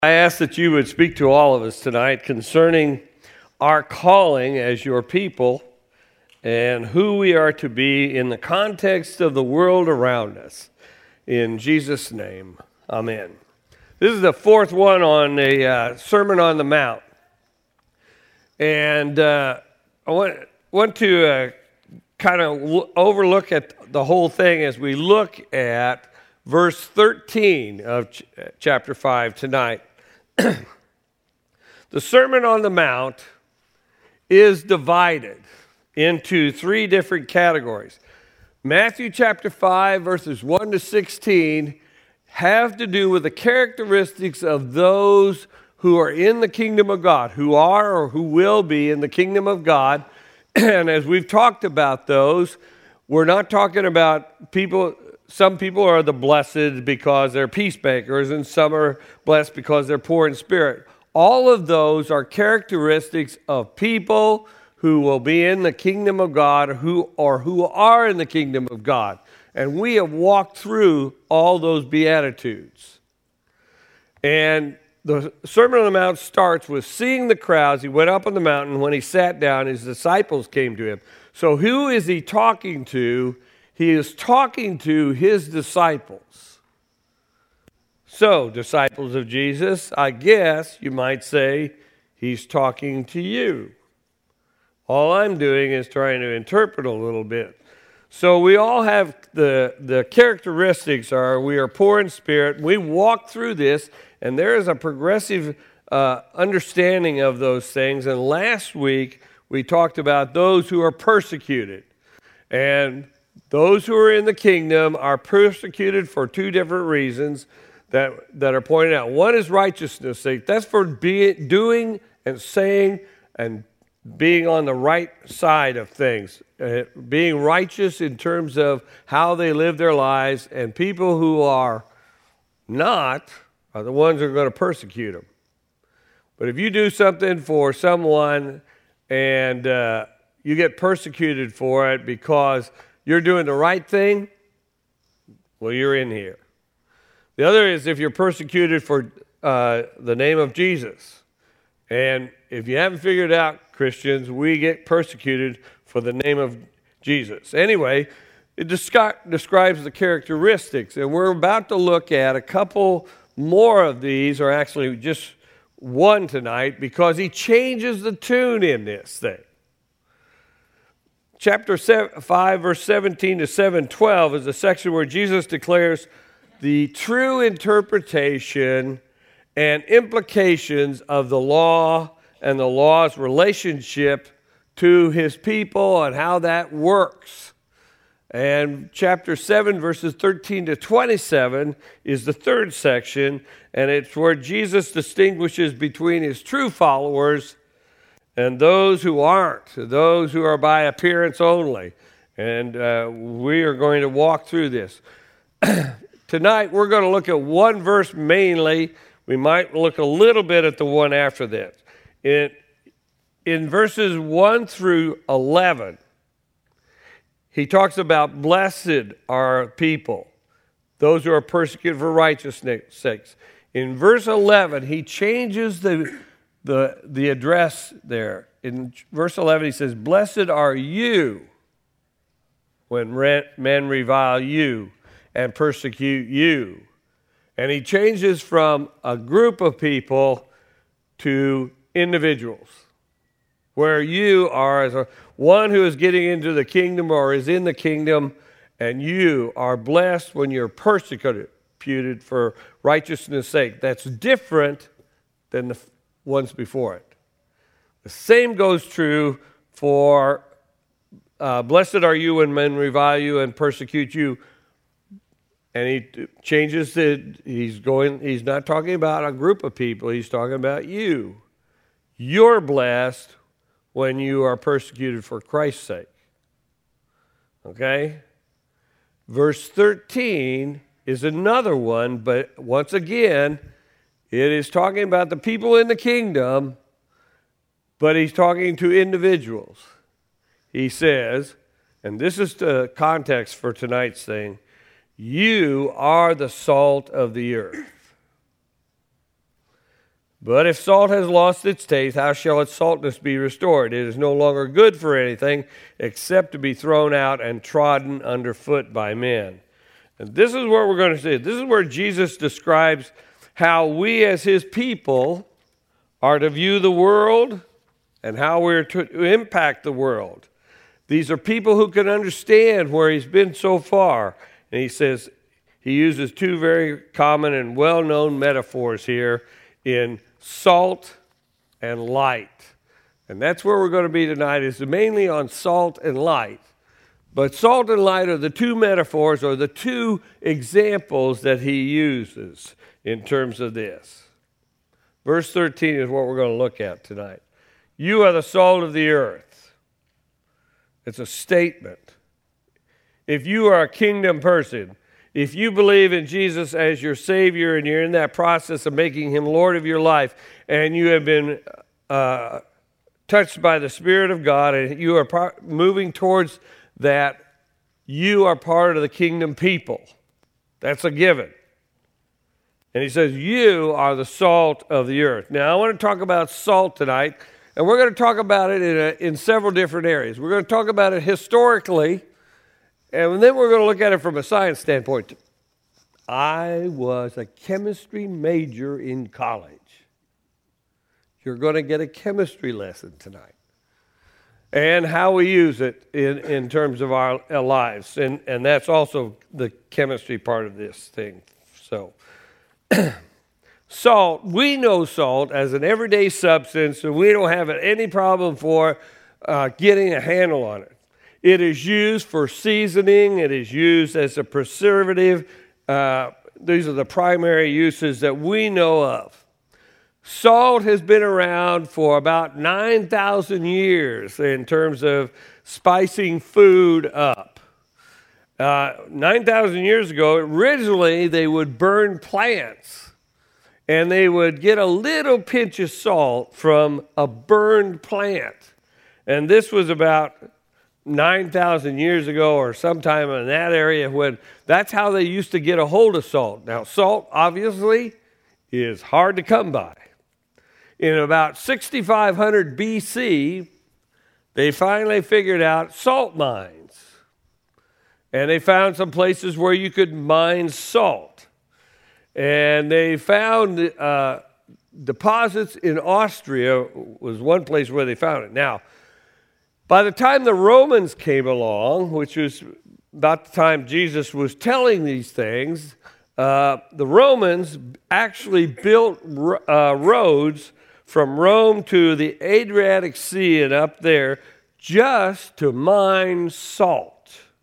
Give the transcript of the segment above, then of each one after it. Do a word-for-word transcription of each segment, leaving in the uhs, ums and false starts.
I ask that you would speak to all of us tonight concerning our calling as your people and who we are to be in the context of the world around us. In Jesus' name, amen. This is the fourth one on a uh, Sermon on the Mount. And uh, I want, want to uh, kind of l- overlook at the whole thing as we look at verse thirteen of ch- chapter five tonight. The Sermon on the Mount is divided into three different categories. Matthew chapter five, verses one to sixteen, have to do with the characteristics of those who are in the kingdom of God, who are or who will be in the kingdom of God. And as we've talked about those, we're not talking about people. Some people are the blessed because they're peacemakers, and some are blessed because they're poor in spirit. All of those are characteristics of people who will be in the kingdom of God, who or who are in the kingdom of God. And we have walked through all those beatitudes. And the Sermon on the Mount starts with seeing the crowds. He went up on the mountain. When he sat down, his disciples came to him. So who is he talking to? He is talking to his disciples. So, disciples of Jesus, I guess you might say he's talking to you. All I'm doing is trying to interpret a little bit. So we all have the, the characteristics are we are poor in spirit. We walk through this, and there is a progressive uh, understanding of those things. And last week, we talked about those who are persecuted. And those who are in the kingdom are persecuted for two different reasons that, that are pointed out. One is righteousness' sake. That's for be, doing and saying and being on the right side of things. Uh, being righteous in terms of how they live their lives. And people who are not are the ones who are going to persecute them. But if you do something for someone and uh, you get persecuted for it because you're doing the right thing, well, you're in here. The other is if you're persecuted for uh, the name of Jesus. And if you haven't figured out, Christians, we get persecuted for the name of Jesus. Anyway, it descri- describes the characteristics. And we're about to look at a couple more of these, or actually just one tonight, because he changes the tune in this thing. Chapter five, verse seventeen to seven twelve is a section where Jesus declares the true interpretation and implications of the law and the law's relationship to his people and how that works. And chapter seven, verses thirteen to twenty-seven is the third section, and it's where Jesus distinguishes between his true followers and those who aren't, those who are by appearance only. And uh, we are going to walk through this. Tonight, we're going to look at one verse mainly. We might look a little bit at the one after that. In, in verses one through eleven, he talks about blessed are people, those who are persecuted for righteousness' sakes. In verse eleven, he changes the The, the address there. In verse eleven, he says, blessed are you when men revile you and persecute you. And he changes from a group of people to individuals, where you are as a, one who is getting into the kingdom or is in the kingdom, and you are blessed when you're persecuted for righteousness' sake. That's different than the ones before it. The same goes true for uh, blessed are you when men revile you and persecute you. And he changes it. He's going. He's not talking about a group of people. He's talking about you. You're blessed when you are persecuted for Christ's sake. Okay? Verse thirteen is another one, but once again, it is talking about the people in the kingdom, but he's talking to individuals. He says, and this is the context for tonight's thing, you are the salt of the earth. But if salt has lost its taste, how shall its saltness be restored? It is no longer good for anything except to be thrown out and trodden underfoot by men. And this is what we're going to see. This is where Jesus describes how we as his people are to view the world and how we're to impact the world. These are people who can understand where he's been so far. And he says, he uses two very common and well-known metaphors here in salt and light. And that's where we're going to be tonight, is mainly on salt and light. But salt and light are the two metaphors or the two examples that he uses in terms of this. Verse thirteen is what we're going to look at tonight. You are the salt of the earth. It's a statement. If you are a kingdom person, if you believe in Jesus as your Savior and you're in that process of making him Lord of your life, and you have been uh, touched by the Spirit of God and you are par- moving towards that, you are part of the kingdom people. That's a given. And he says, you are the salt of the earth. Now, I want to talk about salt tonight, and we're going to talk about it in, a, in several different areas. We're going to talk about it historically, and then we're going to look at it from a science standpoint. I was a chemistry major in college. You're going to get a chemistry lesson tonight. And how we use it in, in terms of our, our lives. And, and that's also the chemistry part of this thing. So, salt, we know salt as an everyday substance, and we don't have any problem for uh, getting a handle on it. It is used for seasoning. It is used as a preservative. Uh, these are the primary uses that we know of. Salt has been around for about nine thousand years in terms of spicing food up. Uh, nine thousand years ago, originally they would burn plants, and they would get a little pinch of salt from a burned plant. And this was about nine thousand years ago or sometime in that area, when that's how they used to get a hold of salt. Now, salt, obviously, is hard to come by. In about sixty-five hundred B C, they finally figured out salt mines. And they found some places where you could mine salt. And they found uh, deposits in Austria was one place where they found it. Now, by the time the Romans came along, which was about the time Jesus was telling these things, uh, the Romans actually built uh, roads from Rome to the Adriatic Sea and up there just to mine salt.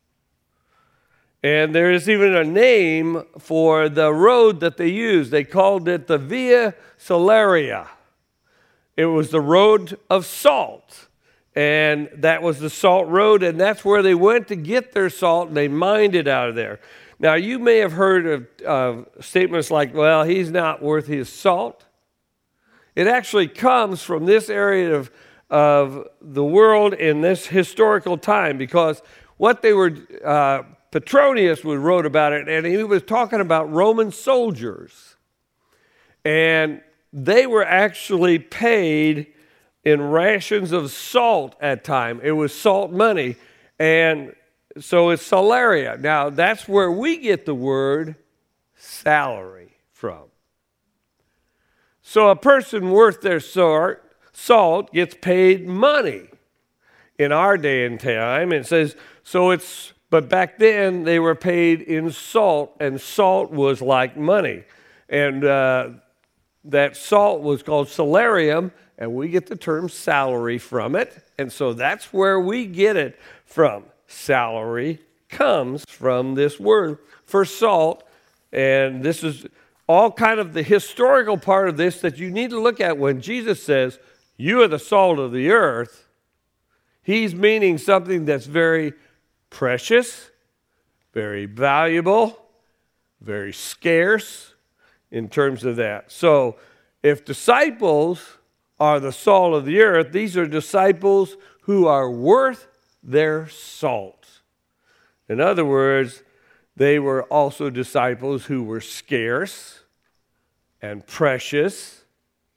And there is even a name for the road that they used. They called it the Via Salaria. It was the road of salt. And that was the salt road, and that's where they went to get their salt, and they mined it out of there. Now, you may have heard of uh, statements like, well, he's not worth his salt. It actually comes from this area of, of the world in this historical time, because what they were, uh, Petronius wrote about it, and he was talking about Roman soldiers. And they were actually paid in rations of salt at time. It was salt money, and so it's salaria. Now, that's where we get the word salary from. So a person worth their salt gets paid money in our day and time. It says, so it's, but back then they were paid in salt, and salt was like money. And uh, that salt was called salarium, and we get the term salary from it. And so that's where we get it from. Salary comes from this word for salt. And this is all kind of the historical part of this that you need to look at when Jesus says, you are the salt of the earth. He's meaning something that's very precious, very valuable, very scarce in terms of that. So if disciples are the salt of the earth, these are disciples who are worth their salt. In other words, they were also disciples who were scarce and precious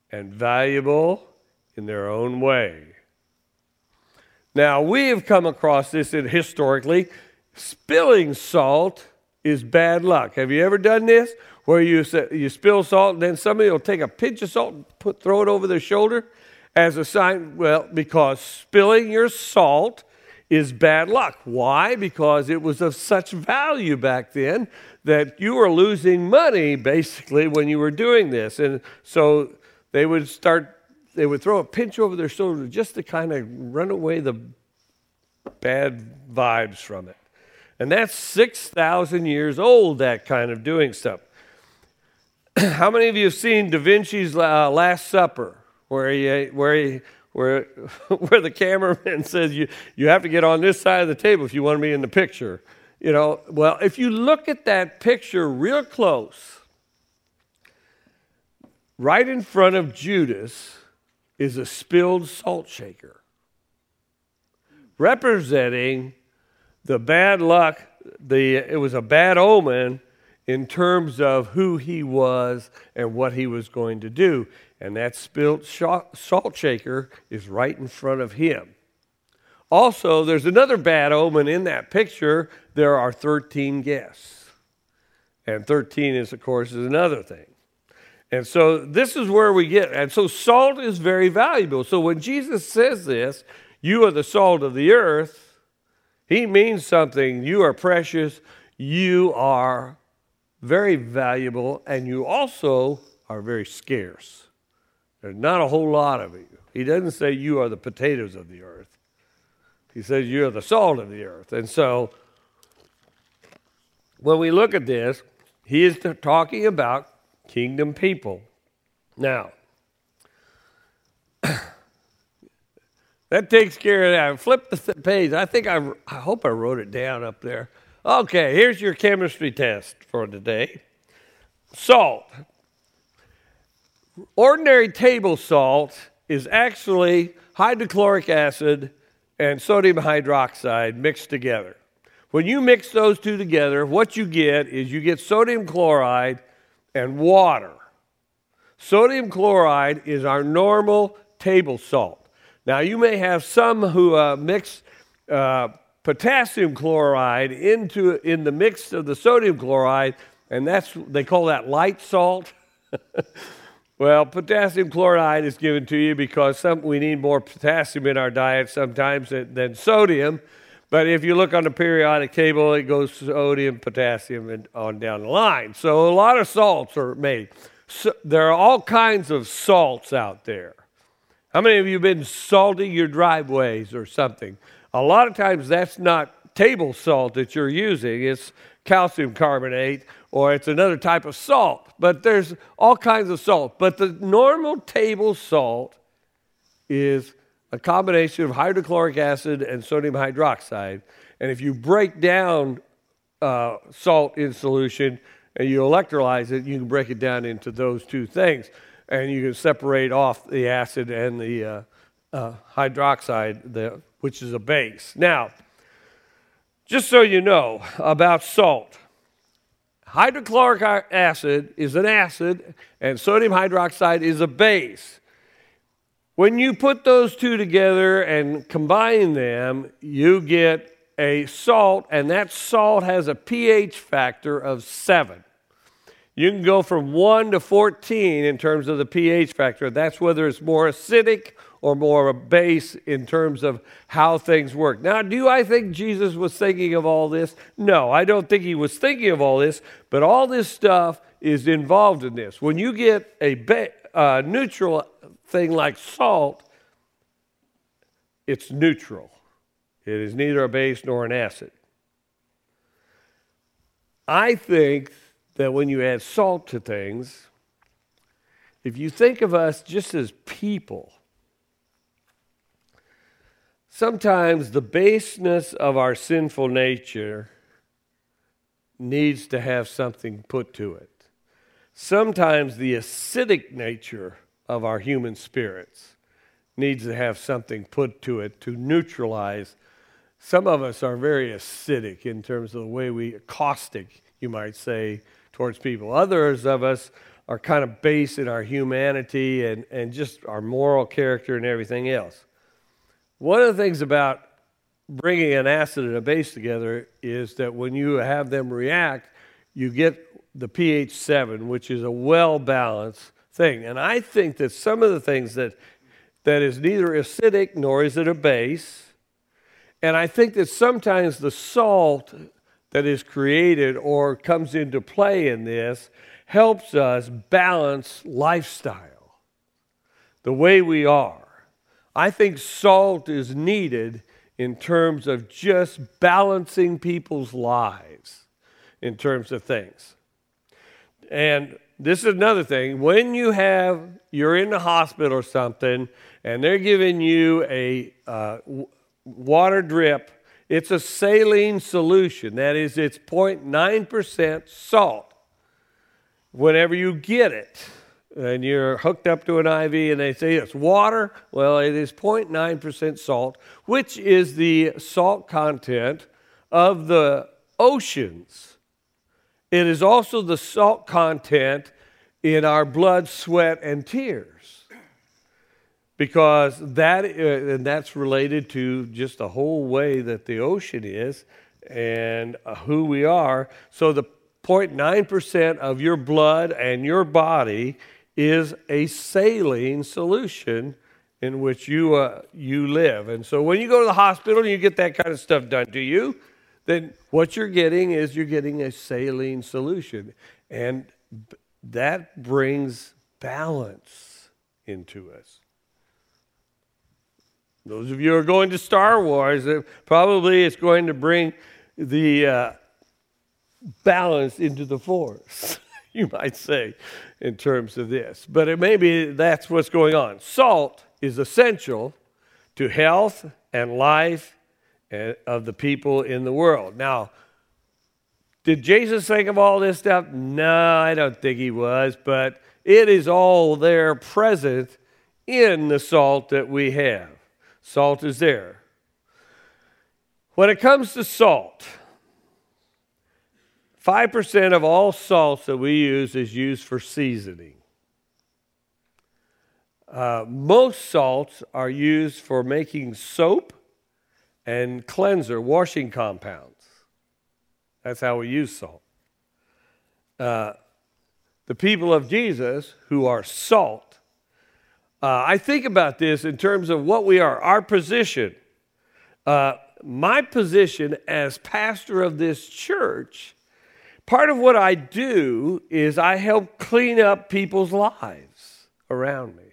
and valuable in their own way. Now, we have come across this in historically. Spilling salt is bad luck. Have you ever done this? Where you you spill salt and then somebody will take a pinch of salt and put, throw it over their shoulder as a sign? Well, because spilling your salt is bad luck. Why? Because it was of such value back then that you were losing money basically when you were doing this. And so they would start, they would throw a pinch over their shoulder just to kind of run away the bad vibes from it. And that's six thousand years old, that kind of doing stuff. How many of you have seen Da Vinci's uh, Last Supper, where he, where he, where, where the cameraman says you, you have to get on this side of the table if you want to be in the picture? You know, well, if you look at that picture real close, right in front of Judas is a spilled salt shaker, representing the bad luck. The it was a bad omen in terms of who he was and what he was going to do. And that spilled salt shaker is right in front of him. Also, there's another bad omen in that picture. There are thirteen guests. And thirteen is, of course, is another thing. And so this is where we get, and so salt is very valuable. So when Jesus says this, you are the salt of the earth, he means something. You are precious, you are very valuable, and you also are very scarce. There's not a whole lot of you. He doesn't say you are the potatoes of the earth. He says you are the salt of the earth. And so when we look at this, he is talking about kingdom people. Now, that takes care of that. Flip the th- page. I think I, I hope I wrote it down up there. Okay, here's your chemistry test for today. Salt. Ordinary table salt is actually hydrochloric acid and sodium hydroxide mixed together. When you mix those two together, what you get is you get sodium chloride and water. Sodium chloride is our normal table salt. Now, you may have some who uh, mix uh, potassium chloride into in the mix of the sodium chloride, and that's they call that light salt. Well, potassium chloride is given to you because some, we need more potassium in our diet sometimes than, than sodium. But if you look on the periodic table, it goes sodium, potassium, and on down the line. So a lot of salts are made. So there are all kinds of salts out there. How many of you have been salting your driveways or something? A lot of times that's not table salt that you're using. It's calcium carbonate or it's another type of salt. But there's all kinds of salt. But the normal table salt is a combination of hydrochloric acid and sodium hydroxide. And if you break down uh, salt in solution and you electrolyze it, you can break it down into those two things. And you can separate off the acid and the uh, uh, hydroxide, the, which is a base. Now, just so you know about salt, hydrochloric acid is an acid and sodium hydroxide is a base. When you put those two together and combine them, you get a salt, and that salt has a pH factor of seven. You can go from one to fourteen in terms of the pH factor. That's whether it's more acidic or more base in terms of how things work. Now, do I think Jesus was thinking of all this? No, I don't think he was thinking of all this, but all this stuff is involved in this. When you get a ba- uh, neutral thing like salt, it's neutral. It is neither a base nor an acid. I think that when you add salt to things, if you think of us just as people, sometimes the baseness of our sinful nature needs to have something put to it. Sometimes the acidic nature of our human spirits needs to have something put to it to neutralize. Some of us are very acidic in terms of the way we, caustic, you might say, towards people. Others of us are kind of based in our humanity and, and just our moral character and everything else. One of the things about bringing an acid and a base together is that when you have them react, you get the pH seven, which is a well-balanced thing. And I think that some of the things that that is neither acidic nor is it a base, and I think that sometimes the salt that is created or comes into play in this helps us balance lifestyle, the way we are. I think salt is needed in terms of just balancing people's lives in terms of things. And this is another thing. When you have, you're in the hospital or something, and they're giving you a uh, w- water drip, it's a saline solution. That is, it's zero point nine percent salt. Whenever you get it, and you're hooked up to an I V and they say it's water, well, it is zero point nine percent salt, which is the salt content of the oceans. It is also the salt content in our blood, sweat, and tears. Because that, uh, and that's related to just the whole way that the ocean is and uh, who we are. So the zero point nine percent of your blood and your body is a saline solution in which you uh, you live. And so when you go to the hospital and you get that kind of stuff done to you, then what you're getting is you're getting a saline solution. And b- that brings balance into us. Those of you who are going to Star Wars, uh, probably it's going to bring the uh, balance into the Force, you might say, in terms of this. But it maybe that's what's going on. Salt is essential to health and life of the people in the world. Now, did Jesus think of all this stuff? No, I don't think he was, but it is all there present in the salt that we have. Salt is there. When it comes to salt, five percent of all salts that we use is used for seasoning. Uh, most salts are used for making soap and cleanser, washing compounds. That's how we use salt. Uh, the people of Jesus who are salt, uh, I think about this in terms of what we are, our position. Uh, my position as pastor of this church, part of what I do is I help clean up people's lives around me.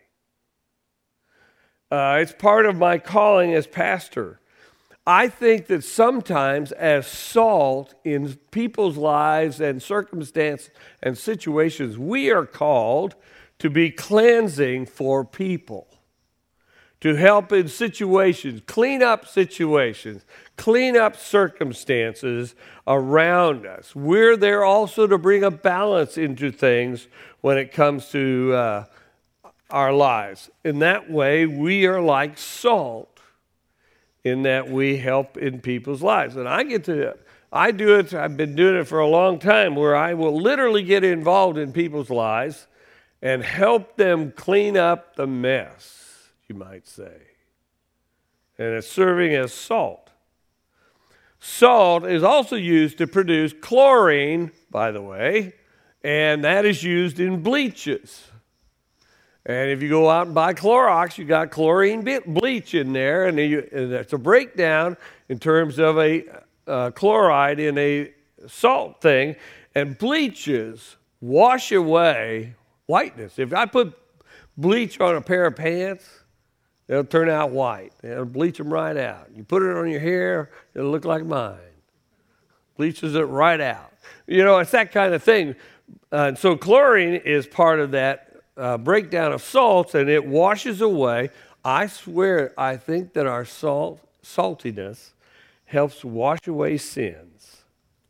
Uh, it's part of my calling as pastor. I think that sometimes as salt in people's lives and circumstances and situations, we are called to be cleansing for people, to help in situations, clean up situations, clean up circumstances around us. We're there also to bring a balance into things when it comes to uh, our lives. In that way, we are like salt in that we help in people's lives. And I get to, I do it, I've been doing it for a long time, where I will literally get involved in people's lives and help them clean up the mess, you might say. And it's serving as salt. Salt is also used to produce chlorine, by the way, and that is used in bleaches. And if you go out and buy Clorox, you got chlorine bleach in there, and, you, and it's a breakdown in terms of a uh, chloride in a salt thing, and bleaches wash away whiteness. If I put bleach on a pair of pants, they'll turn out white. It'll bleach them right out. You put it on your hair, it'll look like mine. Bleaches it right out. You know, it's that kind of thing. Uh, and so chlorine is part of that uh, breakdown of salts, and it washes away. I swear, I think that our salt saltiness helps wash away sins.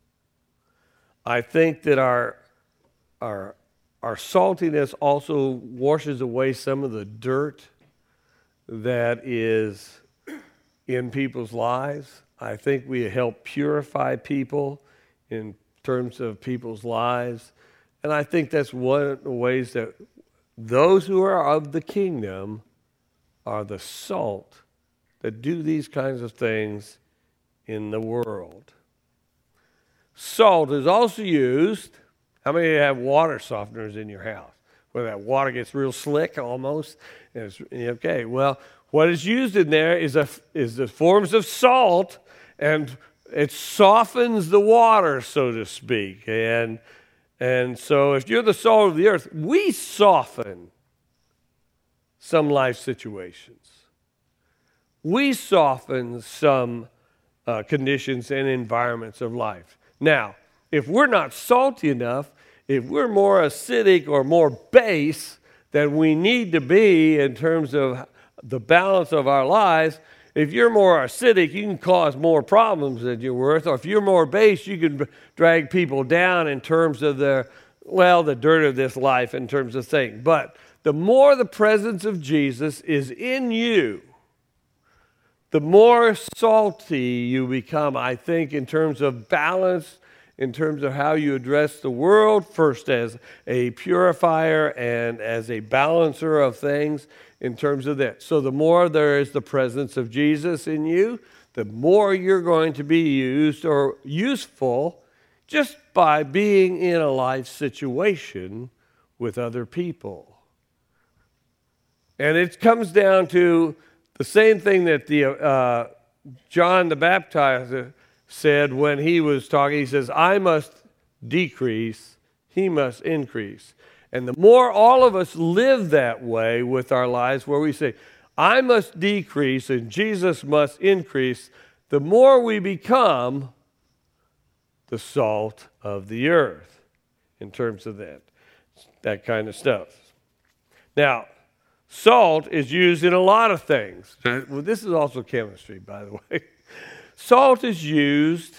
I think that our our Our saltiness also washes away some of the dirt that is in people's lives. I think we help purify people in terms of people's lives. And I think that's one of the ways that those who are of the kingdom are the salt that do these kinds of things in the world. Salt is also used. How many of you have water softeners in your house? Where that water gets real slick almost. And it's, okay, well, what is used in there is, a, is the forms of salt, and it softens the water, so to speak. And, and so if you're the salt of the earth, we soften some life situations. We soften some uh, conditions and environments of life. Now, if we're not salty enough, if we're more acidic or more base than we need to be in terms of the balance of our lives, if you're more acidic, you can cause more problems than you're worth. Or if you're more base, you can drag people down in terms of their, well, the dirt of this life in terms of things. But the more the presence of Jesus is in you, the more salty you become, I think, in terms of balance, in terms of how you address the world, first as a purifier and as a balancer of things in terms of that. So the more there is the presence of Jesus in you, the more you're going to be used or useful just by being in a life situation with other people. And it comes down to the same thing that the uh, John the Baptizer said when he was talking. He says, I must decrease, he must increase. And the more all of us live that way with our lives, where we say, I must decrease and Jesus must increase, the more we become the salt of the earth in terms of that, that kind of stuff. Now, salt is used in a lot of things. Well, this is also chemistry, by the way. Salt is used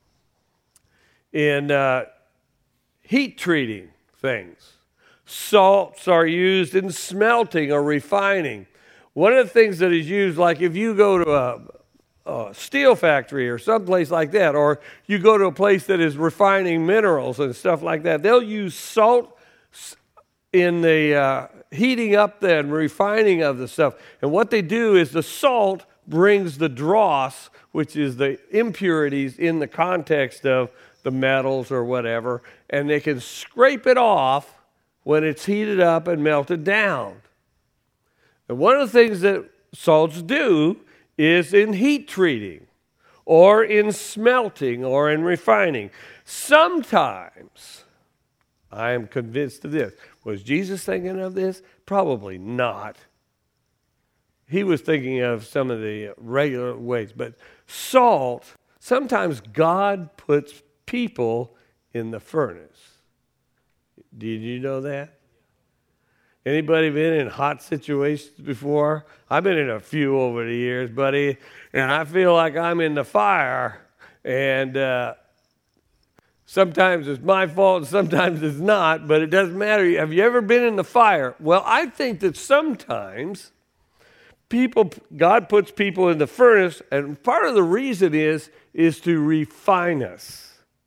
in uh, heat treating things. Salts are used in smelting or refining. One of the things that is used, like if you go to a, a steel factory or someplace like that, or you go to a place that is refining minerals and stuff like that, they'll use salt in the uh, heating up the and refining of the stuff. And what they do is the salt brings the dross, which is the impurities in the context of the metals or whatever, and they can scrape it off when it's heated up and melted down. And one of the things that salts do is in heat treating or in smelting or in refining. Sometimes, I am convinced of this. Was Jesus thinking of this? Probably not. He was thinking of some of the regular ways. But salt, sometimes God puts people in the furnace. Did you know that? Anybody been in hot situations before? I've been in a few over the years, buddy, and I feel like I'm in the fire, and uh, sometimes it's my fault, and sometimes it's not, but it doesn't matter. Have you ever been in the fire? Well, I think that sometimes people, God puts people in the furnace, and part of the reason is, is to refine us.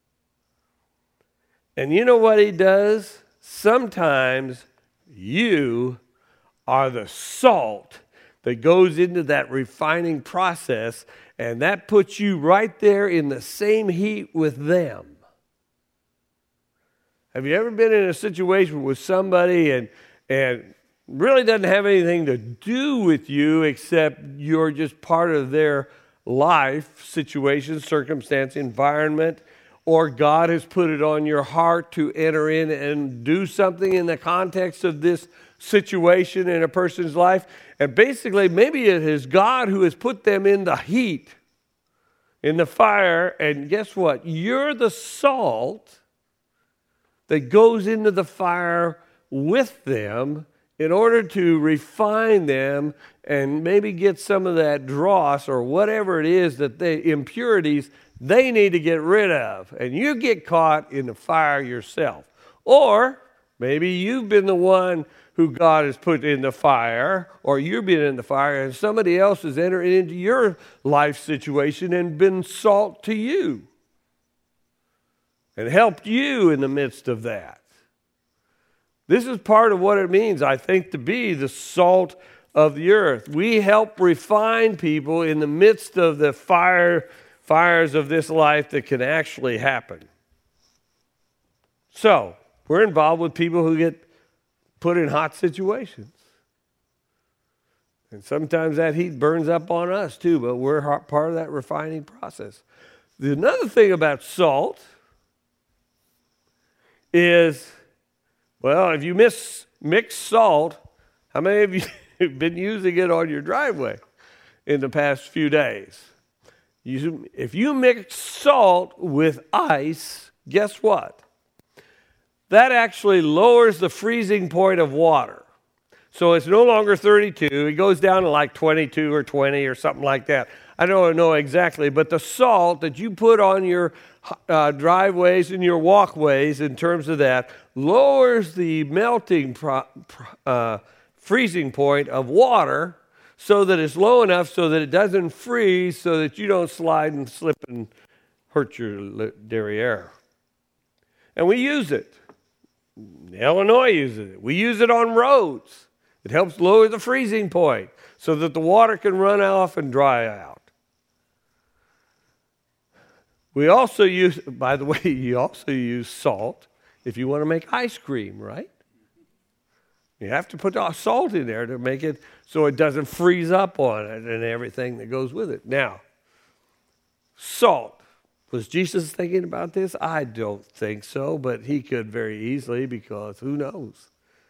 And you know what he does? Sometimes you are the salt that goes into that refining process, and that puts you right there in the same heat with them. Have you ever been in a situation with somebody and and really doesn't have anything to do with you except you're just part of their life, situation, circumstance, environment, or God has put it on your heart to enter in and do something in the context of this situation in a person's life. And basically, maybe it is God who has put them in the heat, in the fire. And guess what? You're the salt that goes into the fire with them in order to refine them and maybe get some of that dross or whatever it is that they impurities they need to get rid of, and you get caught in the fire yourself. Or maybe you've been the one who God has put in the fire, or you've been in the fire, and somebody else has entered into your life situation and been salt to you and helped you in the midst of that. This is part of what it means, I think, to be the salt of the earth. We help refine people in the midst of the fire, fires of this life that can actually happen. So, we're involved with people who get put in hot situations. And sometimes that heat burns up on us too, but we're part of that refining process. Another thing about salt is, well, if you miss, mix salt, how many of you have been using it on your driveway in the past few days? You, if you mix salt with ice, guess what? That actually lowers the freezing point of water. So it's no longer thirty-two. It goes down to like twenty-two or twenty or something like that. I don't know exactly, but the salt that you put on your uh, driveways and your walkways in terms of that lowers the melting pro- uh, freezing point of water so that it's low enough so that it doesn't freeze, so that you don't slide and slip and hurt your derriere. And we use it. Illinois uses it. We use it on roads. It helps lower the freezing point so that the water can run off and dry out. We also use, by the way, you also use salt if you want to make ice cream, right? You have to put salt in there to make it so it doesn't freeze up on it and everything that goes with it. Now, salt. Was Jesus thinking about this? I don't think so, but he could very easily, because who knows?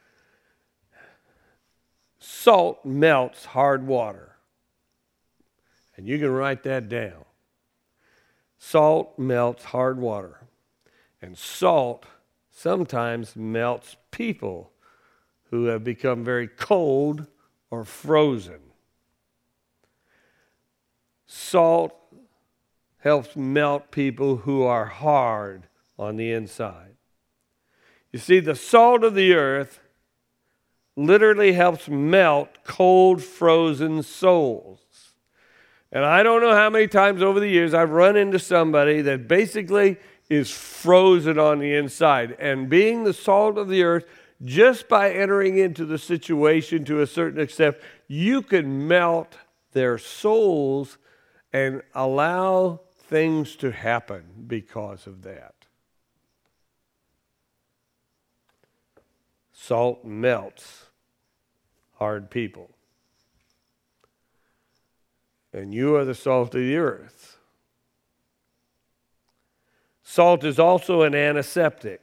Salt melts hard water. And you can write that down. Salt melts hard water. And salt sometimes melts people who have become very cold or frozen. Salt helps melt people who are hard on the inside. You see, the salt of the earth literally helps melt cold, frozen souls. And I don't know how many times over the years I've run into somebody that basically is frozen on the inside. And being the salt of the earth, just by entering into the situation to a certain extent, you can melt their souls and allow things to happen because of that. Salt melts hard people. And you are the salt of the earth. Salt is also an antiseptic.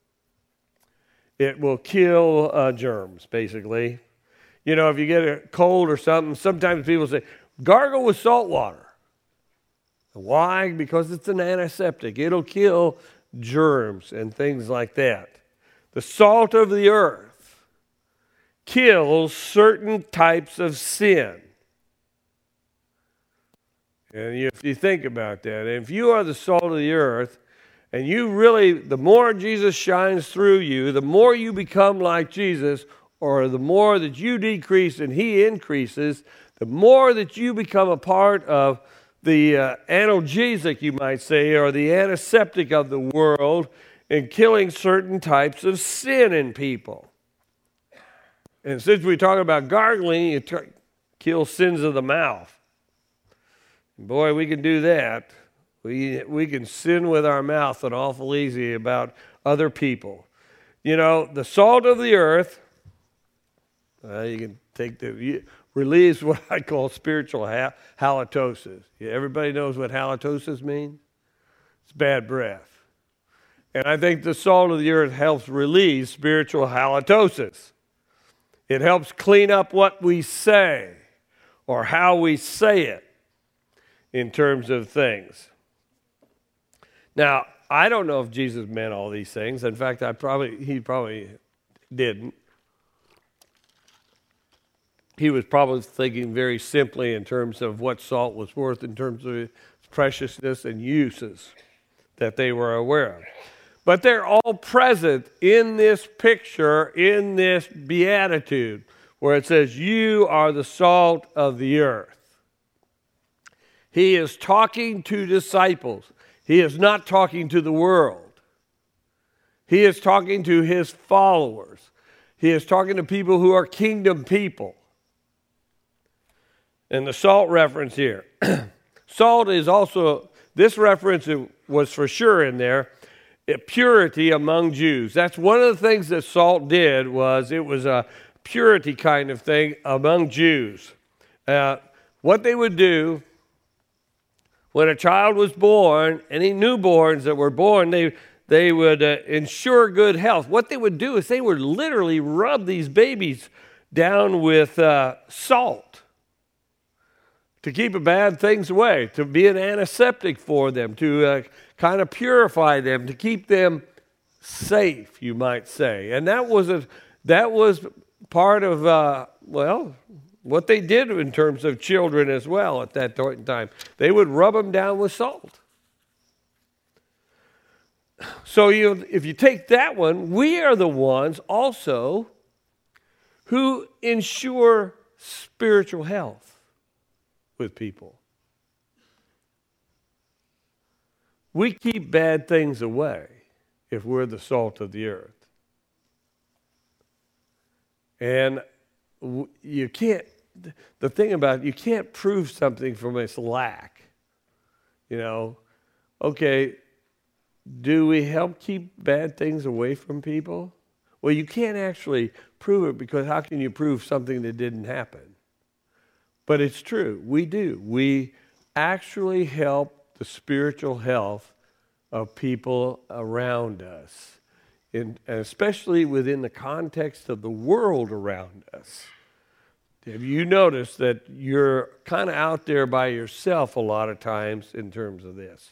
It will kill uh, germs, basically. You know, if you get a cold or something, sometimes people say, gargle with salt water. Why? Because it's an antiseptic. It'll kill germs and things like that. The salt of the earth kills certain types of sin. And if you think about that, if you are the salt of the earth, and you really, the more Jesus shines through you, the more you become like Jesus, or the more that you decrease and he increases, the more that you become a part of the uh, analgesic, you might say, or the antiseptic of the world in killing certain types of sin in people. And since we talk about gargling, you t- kill sins of the mouth. Boy, we can do that. We we can sin with our mouth an awful easy about other people. You know, the salt of the earth, uh, you can take the, you, relieves what I call spiritual ha- halitosis. Yeah, everybody knows what halitosis means? It's bad breath. And I think the salt of the earth helps relieve spiritual halitosis. It helps clean up what we say or how we say it in terms of things. Now, I don't know if Jesus meant all these things. In fact, I probably he probably didn't. He was probably thinking very simply in terms of what salt was worth, in terms of its preciousness and uses that they were aware of. But they're all present in this picture, in this beatitude, where it says, you are the salt of the earth. He is talking to disciples. He is not talking to the world. He is talking to his followers. He is talking to people who are kingdom people. And the salt reference here. Salt is also, this reference was for sure in there, purity among Jews. That's one of the things that salt did, was it was a purity kind of thing among Jews. Uh, what they would do when a child was born, any newborns that were born, they they would uh, ensure good health. What they would do is they would literally rub these babies down with uh, salt to keep bad things away, to be an antiseptic for them, to uh, kind of purify them, to keep them safe, you might say. And that was a that was part of uh, well, what they did in terms of children as well at that point in time. They would rub them down with salt. So you, if you take that one, we are the ones also who ensure spiritual health with people. We keep bad things away if we're the salt of the earth. And you can't, the thing about it, you can't prove something from its lack. You know, okay, do we help keep bad things away from people? Well, you can't actually prove it, because how can you prove something that didn't happen? But it's true. We do. We actually help the spiritual health of people around us, in, and especially within the context of the world around us. Have you noticed that you're kind of out there by yourself a lot of times in terms of this?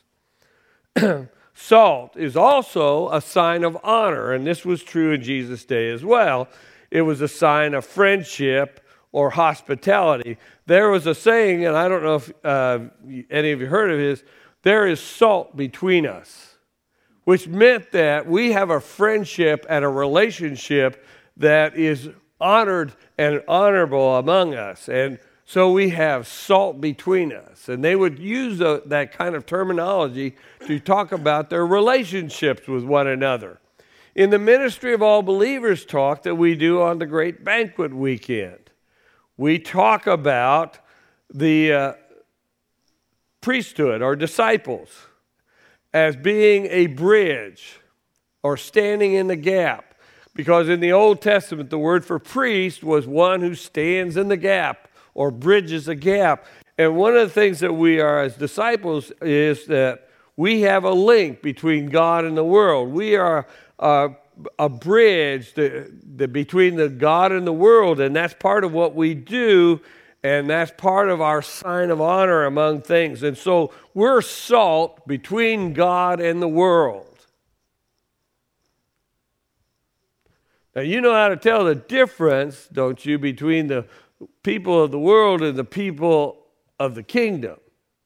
Salt is also a sign of honor, and this was true in Jesus' day as well. It was a sign of friendship or hospitality. There was a saying, and I don't know if uh, any of you heard of this, there is salt between us, which meant that we have a friendship and a relationship that is honored and honorable among us. And so we have salt between us. And they would use a, that kind of terminology to talk about their relationships with one another. In the Ministry of All Believers talk that we do on the Great Banquet Weekend, we talk about the uh, priesthood or disciples as being a bridge or standing in the gap. Because in the Old Testament, the word for priest was one who stands in the gap or bridges a gap. And one of the things that we are as disciples is that we have a link between God and the world. We are uh, a bridge that, that between the God and the world, and that's part of what we do, and that's part of our sign of honor among things. And so we're salt between God and the world. Now, you know how to tell the difference, don't you, between the people of the world and the people of the kingdom.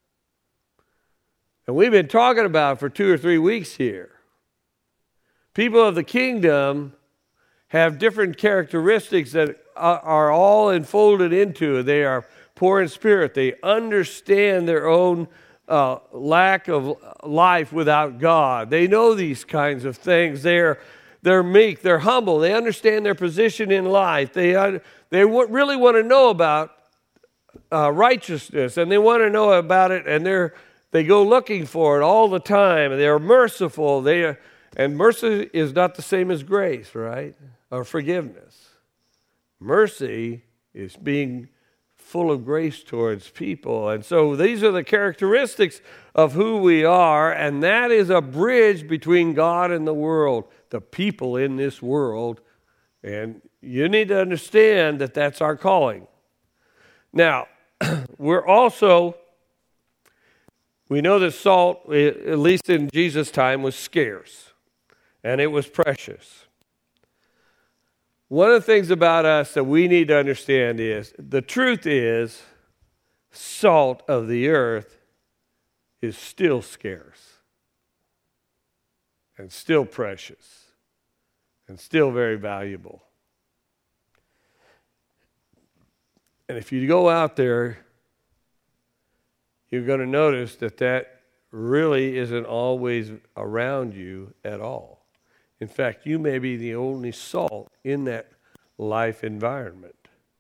And we've been talking about it for two or three weeks here. People of the kingdom have different characteristics that are all enfolded into it. They are poor in spirit. They understand their own uh, lack of life without God. They know these kinds of things. They're They're meek, they're humble, they understand their position in life. They, uh, they w- really want to know about uh, righteousness, and they want to know about it, and they're, they go looking for it all the time. They're merciful, they, uh, and mercy is not the same as grace, right? Or forgiveness. Mercy is being full of grace towards people. And so these are the characteristics of who we are, and that is a bridge between God and the world, the people in this world. And you need to understand that that's our calling. Now, we're also, we know that salt, at least in Jesus' time, was scarce, and it was precious. One of the things about us that we need to understand is, the truth is, salt of the earth is still scarce and still precious and still very valuable. And if you go out there, you're going to notice that that really isn't always around you at all. In fact, you may be the only salt in that life environment.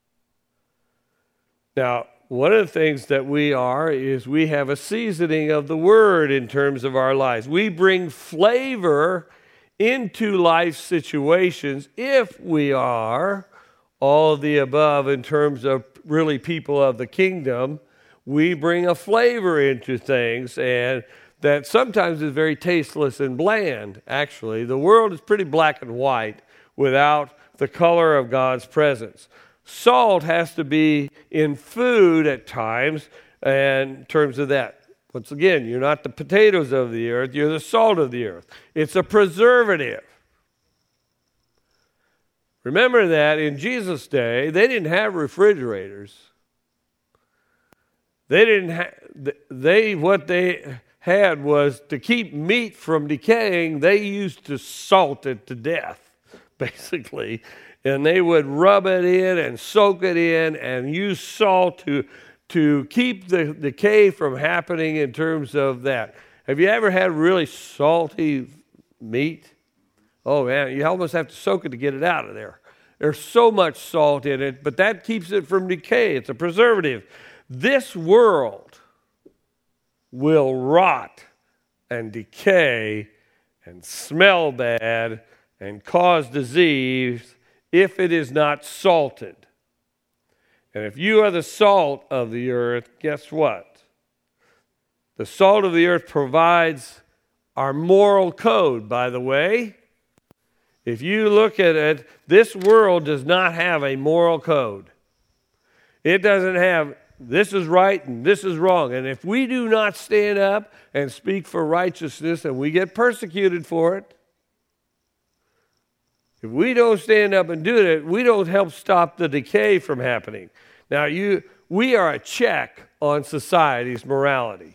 Now, one of the things that we are is we have a seasoning of the Word in terms of our lives. We bring flavor into life situations if we are all of the above in terms of really people of the kingdom. We bring a flavor into things, and that sometimes is very tasteless and bland, actually. The world is pretty black and white without the color of God's presence. Salt has to be in food at times, and in terms of that. Once again, you're not the potatoes of the earth, you're the salt of the earth. It's a preservative. Remember that in Jesus' day, they didn't have refrigerators. They didn't have, they, what they had was to keep meat from decaying, they used to salt it to death, basically. And they would rub it in and soak it in and use salt to, to keep the decay from happening in terms of that. Have you ever had really salty meat? Oh, man, you almost have to soak it to get it out of there. There's so much salt in it, but that keeps it from decay. It's a preservative. This world will rot and decay and smell bad and cause disease if it is not salted. And if you are the salt of the earth, guess what? The salt of the earth provides our moral code, by the way. If you look at it, this world does not have a moral code. It doesn't have this is right and this is wrong. And if we do not stand up and speak for righteousness and we get persecuted for it, if we don't stand up and do it, we don't help stop the decay from happening. Now, you, we are a check on society's morality.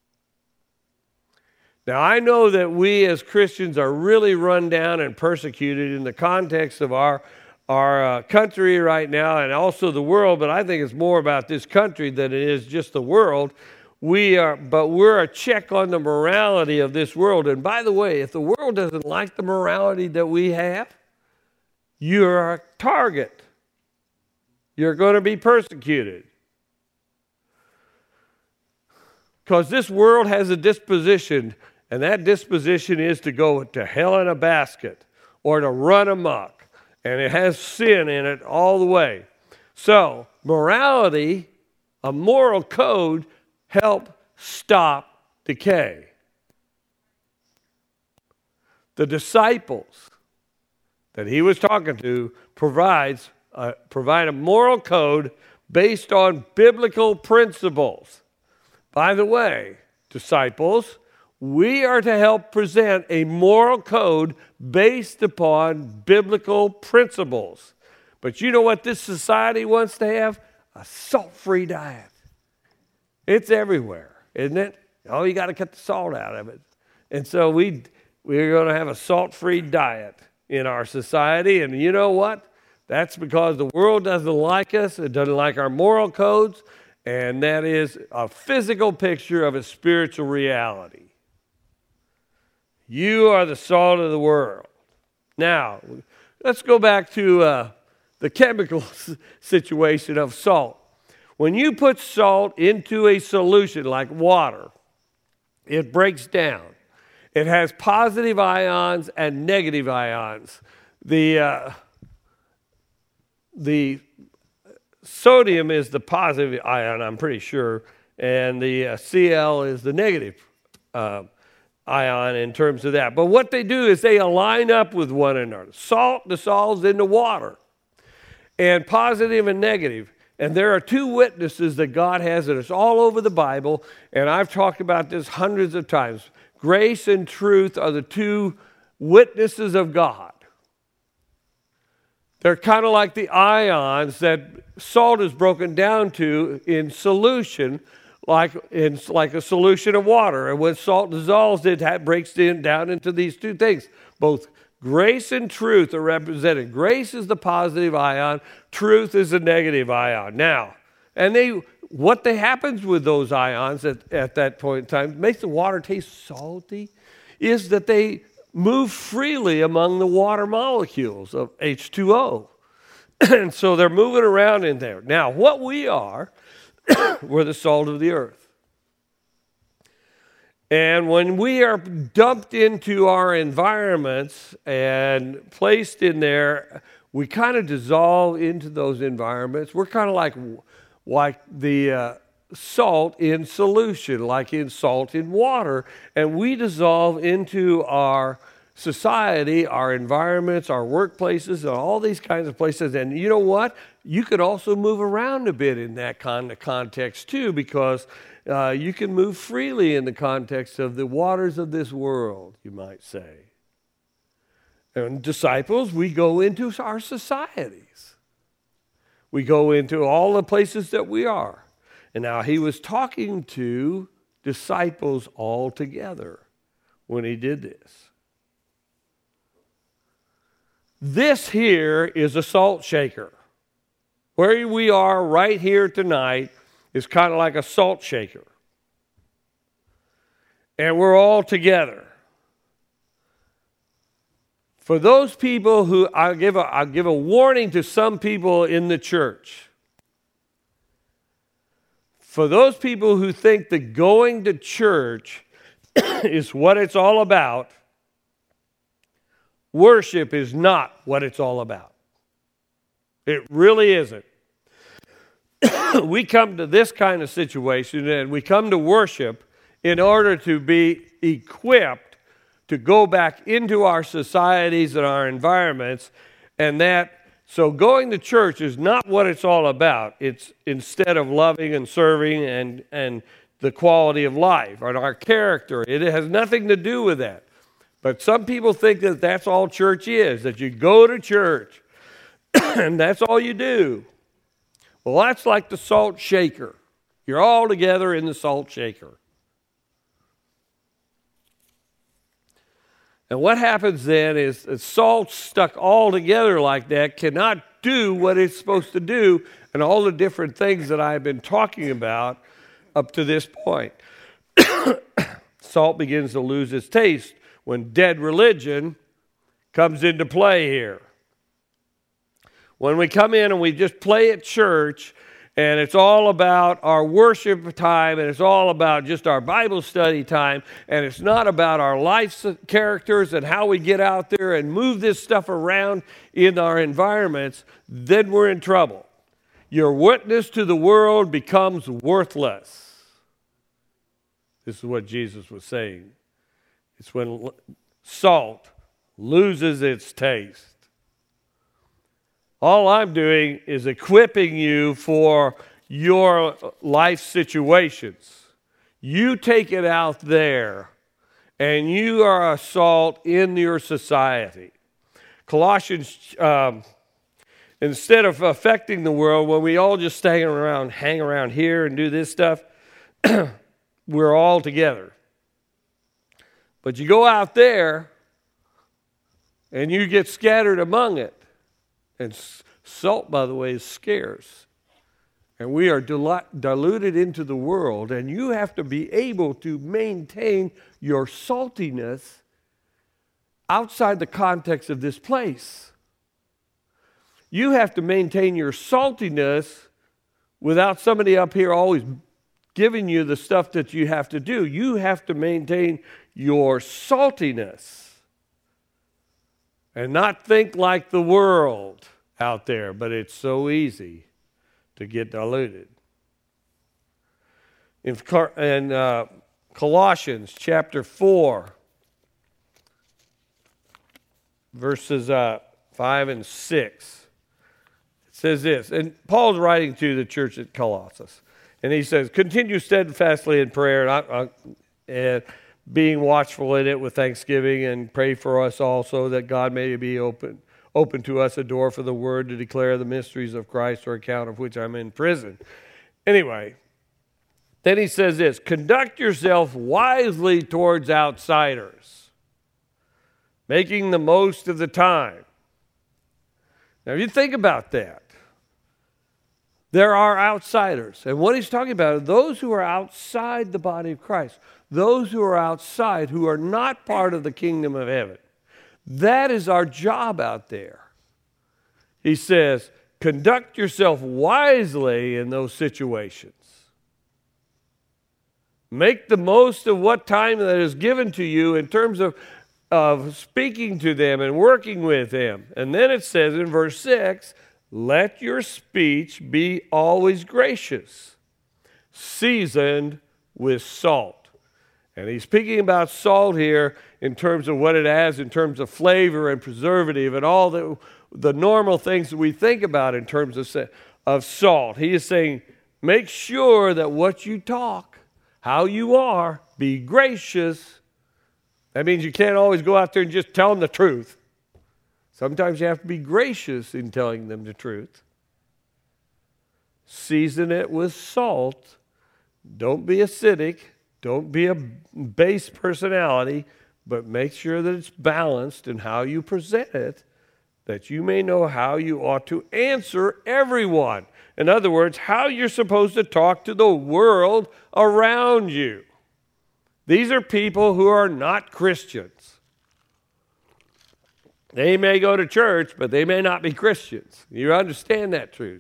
Now, I know that we as Christians are really run down and persecuted in the context of our, our uh, country right now and also the world, but I think it's more about this country than it is just the world. We are, but we're a check on the morality of this world. And by the way, if the world doesn't like the morality that we have, you're a target. You're going to be persecuted. Because this world has a disposition, and that disposition is to go to hell in a basket or to run amok. And it has sin in it all the way. So, morality, a moral code, help stop decay. The disciples that he was talking to provides uh, provide a moral code based on biblical principles. By the way, disciples, we are to help present a moral code based upon biblical principles. But you know what this society wants to have? A salt-free diet. It's everywhere, isn't it? Oh, you got to cut the salt out of it. And so we, we're going to have a salt-free diet in our society, and you know what? That's because the world doesn't like us, it doesn't like our moral codes, and that is a physical picture of a spiritual reality. You are the salt of the world. Now, let's go back to uh, the chemical situation of salt. When you put salt into a solution like water, it breaks down. It has positive ions and negative ions. The, uh, the sodium is the positive ion, I'm pretty sure, and the uh, Cl is the negative uh, ion in terms of that. But what they do is they align up with one another. Salt dissolves into water, and positive and negative. And there are two witnesses that God has, and it's all over the Bible, and I've talked about this hundreds of times. Grace and truth are the two witnesses of God. They're kind of like the ions that salt is broken down to in solution, like in like a solution of water. And when salt dissolves, it breaks in, down into these two things. Both grace and truth are represented. Grace is the positive ion. Truth is the negative ion. Now, and they what they happens with those ions at, at that point in time makes the water taste salty is that they move freely among the water molecules of H two O. And so they're moving around in there. Now, what we are, we're the salt of the earth. And when we are dumped into our environments and placed in there, we kind of dissolve into those environments. We're kind of like, like the uh, salt in solution, like in salt in water. And we dissolve into our society, our environments, our workplaces, and all these kinds of places. And you know what? You could also move around a bit in that kind of context too, because uh, you can move freely in the context of the waters of this world, you might say. And disciples, we go into our societies. We go into all the places that we are. And now he was talking to disciples all together when he did this. This here is a salt shaker. Where we are right here tonight is kind of like a salt shaker. And we're all together. For those people who, I'll give a, I'll give a warning to some people in the church. For those people who think that going to church is what it's all about, worship is not what it's all about. It really isn't. We come to this kind of situation and we come to worship in order to be equipped to go back into our societies and our environments. And that, so going to church is not what it's all about. It's instead of loving and serving and, and the quality of life and our character. It has nothing to do with that. But some people think that that's all church is, that you go to church and that's all you do. Well, that's like the salt shaker. You're all together in the salt shaker. And what happens then is that salt stuck all together like that cannot do what it's supposed to do and all the different things that I've been talking about up to this point. Salt begins to lose its taste when dead religion comes into play here. When we come in and we just play at church and it's all about our worship time and it's all about just our Bible study time and it's not about our life characters and how we get out there and move this stuff around in our environments, then we're in trouble. Your witness to the world becomes worthless. This is what Jesus was saying. It's when salt loses its taste. All I'm doing is equipping you for your life situations. You take it out there, and you are a salt in your society. Colossians, um, instead of affecting the world, when we all just hang around, hang around here and do this stuff, we're all together. But you go out there, and you get scattered among it. And salt, by the way, is scarce. And we are dil- diluted into the world. And you have to be able to maintain your saltiness outside the context of this place. You have to maintain your saltiness without somebody up here always giving you the stuff that you have to do. You have to maintain your saltiness. And not think like the world out there, but it's so easy to get diluted. In, in uh, Colossians chapter four, verses uh, five and six, it says this, and Paul's writing to the church at Colossus, and he says, continue steadfastly in prayer, and, I, I, and being watchful in it with thanksgiving, and pray for us also that God may be open, open to us a door for the word to declare the mysteries of Christ, for account of which I'm in prison. Anyway, then he says this, conduct yourself wisely towards outsiders, making the most of the time. Now, if you think about that, there are outsiders. And what he's talking about are those who are outside the body of Christ. Those who are outside, who are not part of the kingdom of heaven. That is our job out there. He says, conduct yourself wisely in those situations. Make the most of what time that is given to you in terms of, of speaking to them and working with them. And then it says in verse six, let your speech be always gracious, seasoned with salt. And he's speaking about salt here in terms of what it has in terms of flavor and preservative and all the, the normal things that we think about in terms of, of salt. He is saying, make sure that what you talk, how you are, be gracious. That means you can't always go out there and just tell them the truth. Sometimes you have to be gracious in telling them the truth. Season it with salt. Don't be acidic. Don't be a base personality, but make sure that it's balanced in how you present it, that you may know how you ought to answer everyone. In other words, how you're supposed to talk to the world around you. These are people who are not Christians. They may go to church, but they may not be Christians. You understand that truth.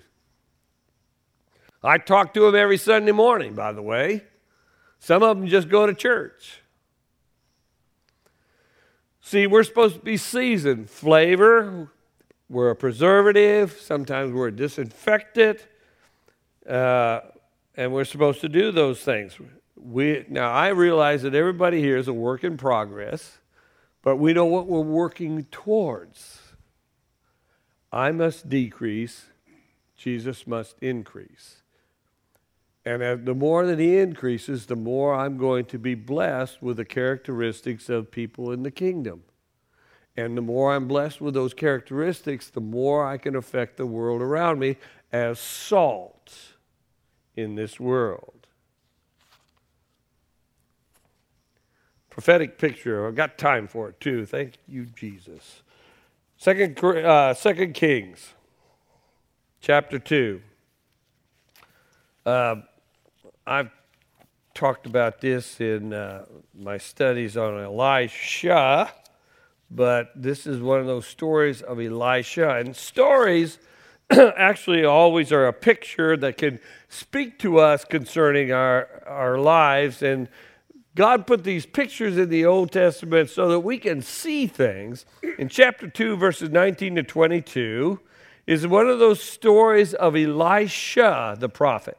I talk to them every Sunday morning, by the way. Some of them just go to church. See, we're supposed to be seasoned. Flavor, we're a preservative. Sometimes we're a disinfectant. Uh, and we're supposed to do those things. We, now, I realize that everybody here is a work in progress, but we know what we're working towards. I must decrease, Jesus must increase. And as, the more that he increases, the more I'm going to be blessed with the characteristics of people in the kingdom. And the more I'm blessed with those characteristics, the more I can affect the world around me as salt in this world. Prophetic picture. I've got time for it too. Thank you, Jesus. Second, uh, Second Kings, chapter two. Uh, I've talked about this in uh, my studies on Elisha, but this is one of those stories of Elisha. And stories actually always are a picture that can speak to us concerning our, our lives. And God put these pictures in the Old Testament so that we can see things. In chapter two, verses nineteen to twenty-two, is one of those stories of Elisha the prophet.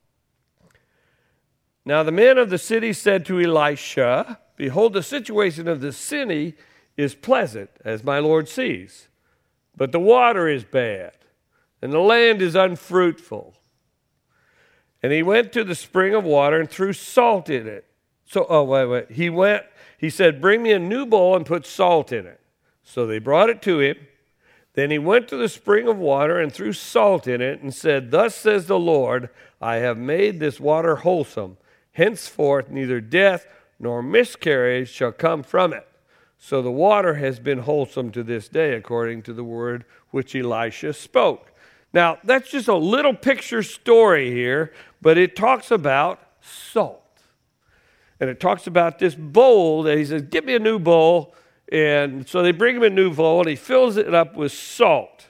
Now the men of the city said to Elisha, behold, the situation of the city is pleasant, as my Lord sees, but the water is bad, and the land is unfruitful. And he went to the spring of water and threw salt in it. So, oh, wait, wait. He went, he said, bring me a new bowl and put salt in it. So they brought it to him. Then he went to the spring of water and threw salt in it and said, thus says the Lord, I have made this water wholesome. Henceforth neither death nor miscarriage shall come from it. So the water has been wholesome to this day, according to the word which Elisha spoke. Now, that's just a little picture story here, but it talks about salt. And it talks about this bowl that he says, give me a new bowl. And so they bring him a new bowl, and he fills it up with salt.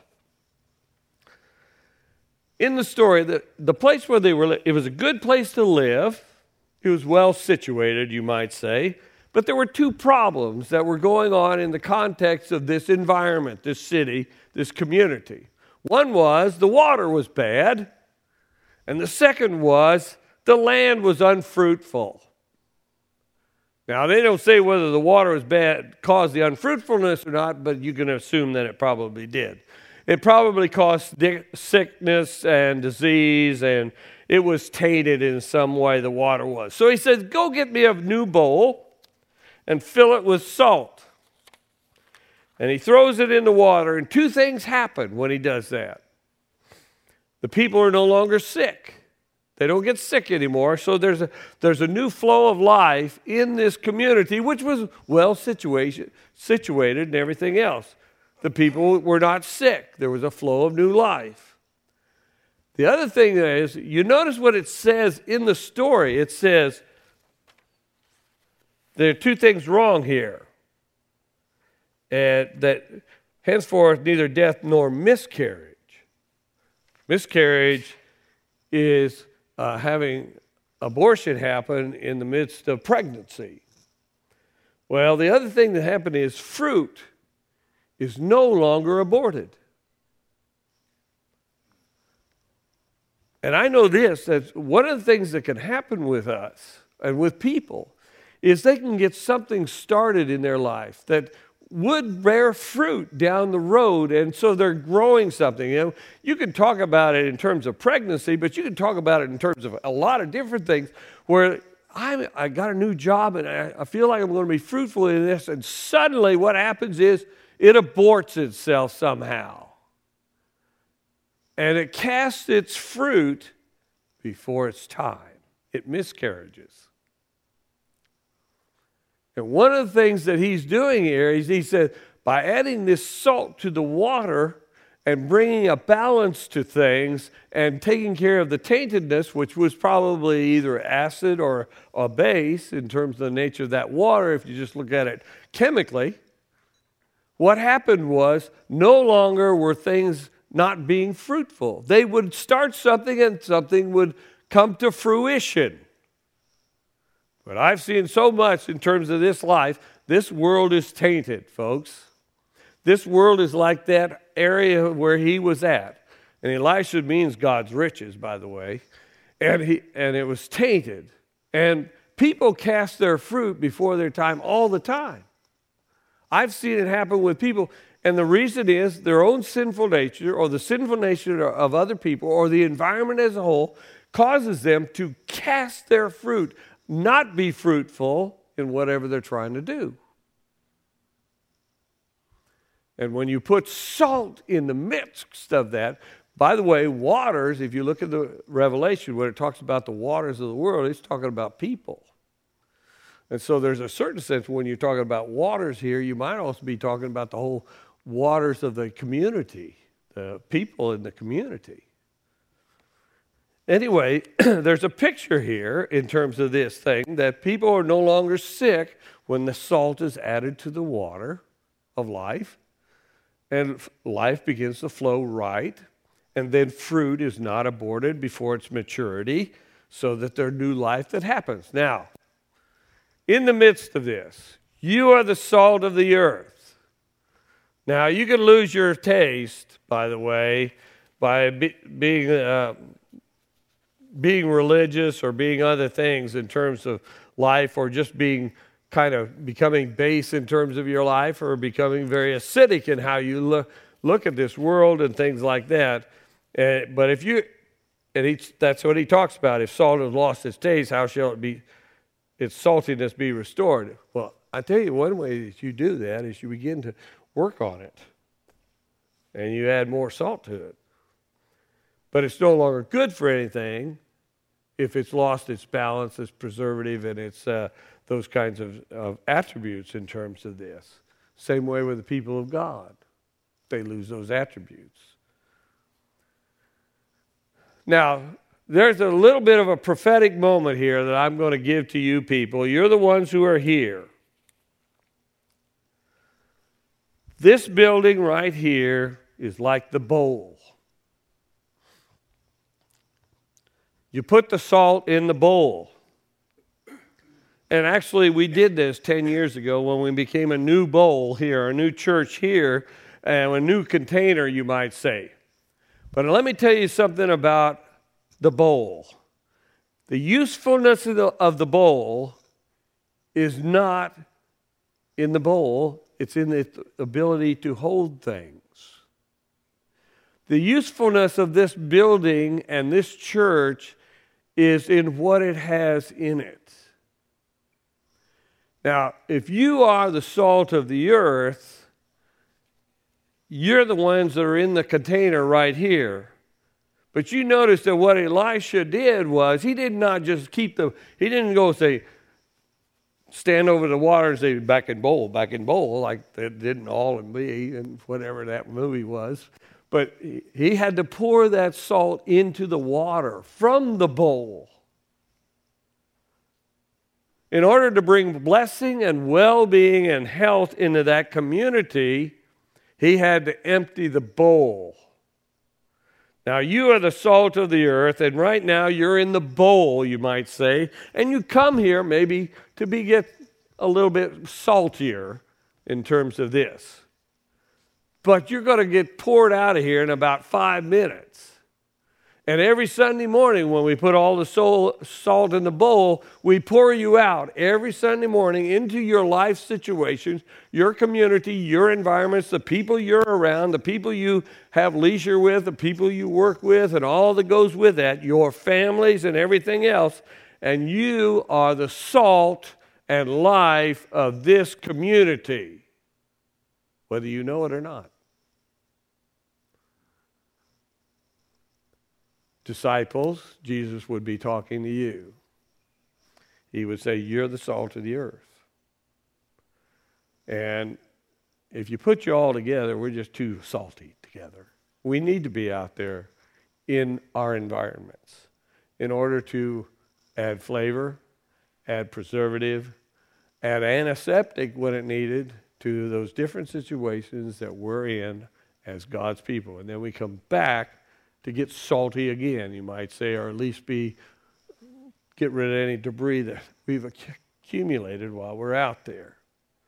In the story, the, the place where they were, it was a good place to live. It was well situated, you might say. But there were two problems that were going on in the context of this environment, this city, this community. One was the water was bad, and the second was the land was unfruitful. Now, they don't say whether the water was bad caused the unfruitfulness or not, but you can assume that it probably did. It probably caused sickness and disease, and it was tainted in some way, the water was. So he says, go get me a new bowl and fill it with salt. And he throws it in the water, and two things happen when he does that. The people are no longer sick. They don't get sick anymore, so there's a, there's a new flow of life in this community, which was well situated, situated and everything else. The people were not sick. There was a flow of new life. The other thing is, you notice what it says in the story. It says, there are two things wrong here. And that henceforth neither death nor miscarriage. Miscarriage is uh, having abortion happen in the midst of pregnancy. Well, the other thing that happened is fruit is no longer aborted. And I know this, that one of the things that can happen with us and with people is they can get something started in their life that would bear fruit down the road, and so they're growing something. You know, you can talk about it in terms of pregnancy, but you can talk about it in terms of a lot of different things where I, I got a new job and I, I feel like I'm going to be fruitful in this, and suddenly what happens is it aborts itself somehow. And it casts its fruit before its time. It miscarriages. And one of the things that he's doing here is he said, by adding this salt to the water and bringing a balance to things and taking care of the taintedness, which was probably either acid or a base in terms of the nature of that water, if you just look at it chemically, what happened was no longer were things not being fruitful. They would start something and something would come to fruition. But I've seen so much in terms of this life. This world is tainted, folks. This world is like that area where he was at. And Elisha means God's riches, by the way. And he and it was tainted. And people cast their fruit before their time all the time. I've seen it happen with people. And the reason is their own sinful nature or the sinful nature of other people or the environment as a whole causes them to cast their fruit, not be fruitful in whatever they're trying to do. And when you put salt in the midst of that, by the way, waters, if you look at the Revelation, when it talks about the waters of the world, it's talking about people. And so there's a certain sense when you're talking about waters here, you might also be talking about the whole waters of the community, the people in the community. Anyway, there's a picture here in terms of this thing that people are no longer sick when the salt is added to the water of life, and life begins to flow right, and then fruit is not aborted before its maturity, so that there's new life that happens. Now, in the midst of this, you are the salt of the earth. Now, you can lose your taste, by the way, by be, being... Uh, being religious or being other things in terms of life, or just being kind of becoming base in terms of your life, or becoming very acidic in how you look, look at this world and things like that. Uh, but if you, and he, that's what he talks about, if salt has lost its taste, how shall it be, its saltiness be restored? Well, I tell you, one way that you do that is you begin to work on it, and you add more salt to it. But it's no longer good for anything if it's lost its balance, its preservative, and its uh, those kinds of, of attributes in terms of this. Same way with the people of God. They lose those attributes. Now, there's a little bit of a prophetic moment here that I'm going to give to you people. You're the ones who are here. This building right here is like the bowl. You put the salt in the bowl. And actually, we did this ten years ago when we became a new bowl here, a new church here, and a new container, you might say. But let me tell you something about the bowl. The usefulness of the, of the bowl is not in the bowl, it's in the ability to hold things. The usefulness of this building and this church is in what it has in it. Now, if you are the salt of the earth, you're the ones that are in the container right here. But you notice that what Elisha did was he did not just keep the, he didn't go say, stand over the water and say, back in bowl, back in bowl, like they did in All in Me and whatever that movie was. But he had to pour that salt into the water from the bowl. In order to bring blessing and well-being and health into that community, he had to empty the bowl. Now, you are the salt of the earth, and right now you're in the bowl, you might say, and you come here maybe to be get a little bit saltier in terms of this. But you're going to get poured out of here in about five minutes. And every Sunday morning when we put all the salt in the bowl, we pour you out every Sunday morning into your life situations, your community, your environments, the people you're around, the people you have leisure with, the people you work with, and all that goes with that, your families and everything else. And you are the salt and life of this community, whether you know it or not. Disciples, Jesus would be talking to you. He would say, you're the salt of the earth. And if you put you all together, we're just too salty together. We need to be out there in our environments in order to add flavor, add preservative, add antiseptic when it needed to those different situations that we're in as God's people. And then we come back to get salty again, you might say, or at least be get rid of any debris that we've accumulated while we're out there.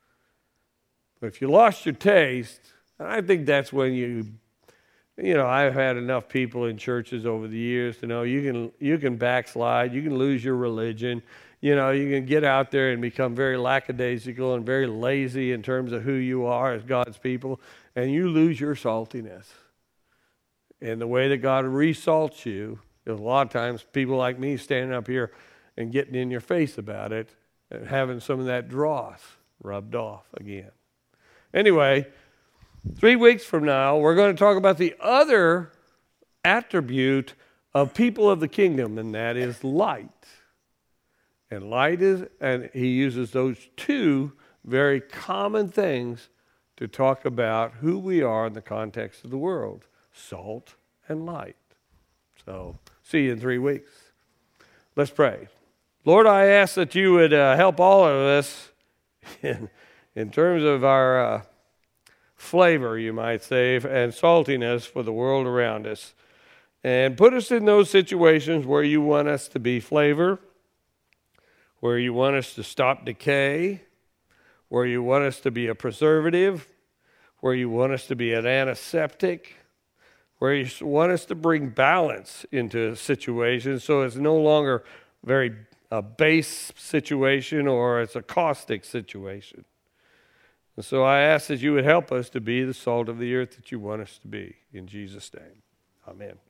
But if you lost your taste, I think that's when you, you know, I've had enough people in churches over the years to know you can you can backslide, you can lose your religion, you know, you can get out there and become very lackadaisical and very lazy in terms of who you are as God's people, and you lose your saltiness. And the way that God resalts you, there's a lot of times people like me standing up here and getting in your face about it and having some of that dross rubbed off again. Anyway, three weeks from now, we're going to talk about the other attribute of people of the kingdom, and that is light. And light is, and he uses those two very common things to talk about who we are in the context of the world. Salt and light. So, see you in three weeks. Let's pray. Lord, I ask that you would uh, help all of us in, in terms of our uh, flavor, you might say, and saltiness for the world around us. And put us in those situations where you want us to be flavor, where you want us to stop decay, where you want us to be a preservative, where you want us to be an antiseptic, where you want us to bring balance into situations so it's no longer very a base situation or it's a caustic situation. And so I ask that you would help us to be the salt of the earth that you want us to be. In Jesus' name, amen.